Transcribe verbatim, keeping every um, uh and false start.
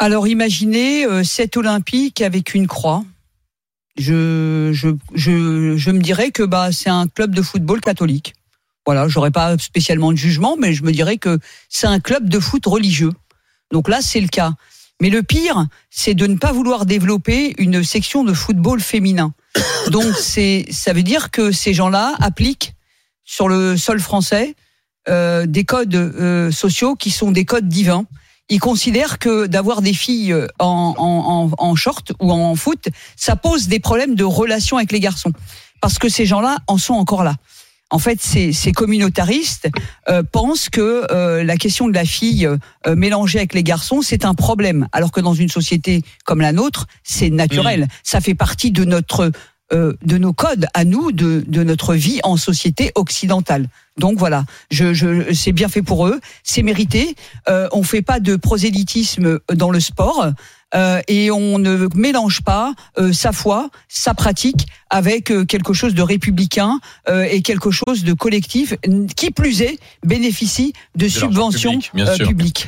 Alors imaginez euh, cet olympique avec une croix. Je, je, je, je me dirais que bah, c'est un club de football catholique. Voilà, j'aurais pas spécialement de jugement, mais je me dirais que c'est un club de foot religieux. Donc là, c'est le cas. Mais le pire, c'est de ne pas vouloir développer une section de football féminin. Donc c'est, ça veut dire que ces gens-là appliquent sur le sol français euh, des codes euh, sociaux qui sont des codes divins. Ils considèrent que d'avoir des filles en, en, en, en short ou en foot, ça pose des problèmes de relation avec les garçons. Parce que ces gens-là en sont encore là. En fait, ces, ces communautaristes euh, pensent que euh, la question de la fille euh, mélangée avec les garçons, c'est un problème. Alors que dans une société comme la nôtre, c'est naturel. Mmh. Ça fait partie de notre euh, de nos codes à nous, de, de notre vie en société occidentale. Donc voilà, je, je, c'est bien fait pour eux, c'est mérité. Euh, on fait pas de prosélytisme dans le sport. Euh, et on ne mélange pas euh, sa foi, sa pratique avec euh, quelque chose de républicain euh, et quelque chose de collectif qui plus est bénéficie de, de subventions publiques.